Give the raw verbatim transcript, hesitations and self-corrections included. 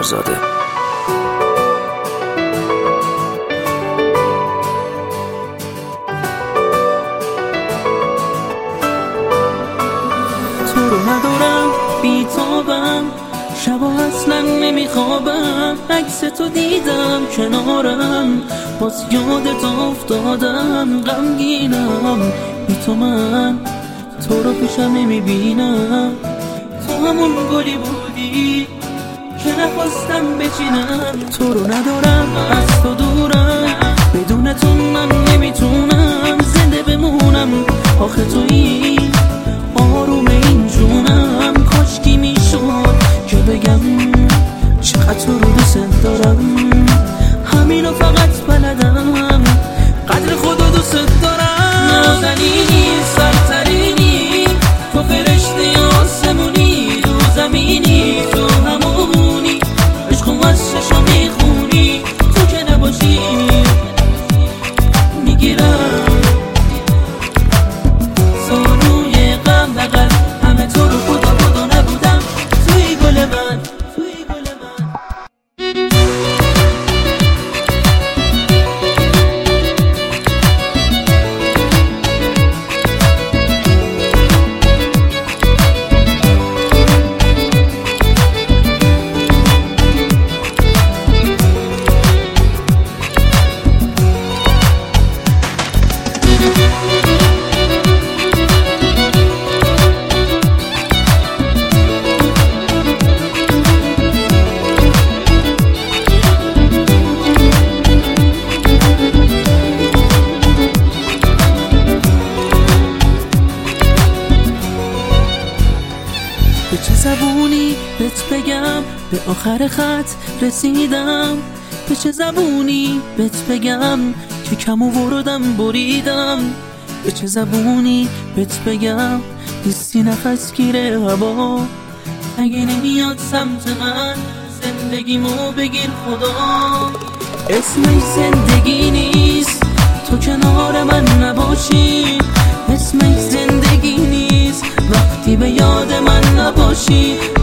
آزاده. تو رو ندارم بیتابم، شبا اصلا نمیخوابم، عکس تو دیدم کنارم، باز یادت افتادم، غمگینم بی تو من تو رو پیشم نمیبینم. تو همون گلی بودی که نخواستم بچینم. تو رو ندارم، از تو دورم، بدون تو من نمیتونم زنده بمونم. آخه تویی آروم این جونم، کاشکی میشد که بگم چقدر تو رو دوست دارم. همینو فقط بلدم، قدر خدا دوست دارم. نازنینی سرترینی، تو فرشته آسمونی، تو زمینی، تو همونی، عشقم از چشم میخونی. تو که نباشی میگیرم سانوی غم بغل، همه تو رو خدا خدا نبودم. توی گل من توی گل من به چه زبونی بهت بگم به آخر خط رسیدم؟ به چه زبونی بهت بگم که کم آوردم بریدم؟ به چه زبونی بهت بگم نیستی نفس گیره هوا؟ اگه نمیاد سمت من زندگیمو بگیر خدا. اسمش زندگی نیست تو کنار من نباشی، اسمش زندگی نیست وقتی به یاد من نباشی.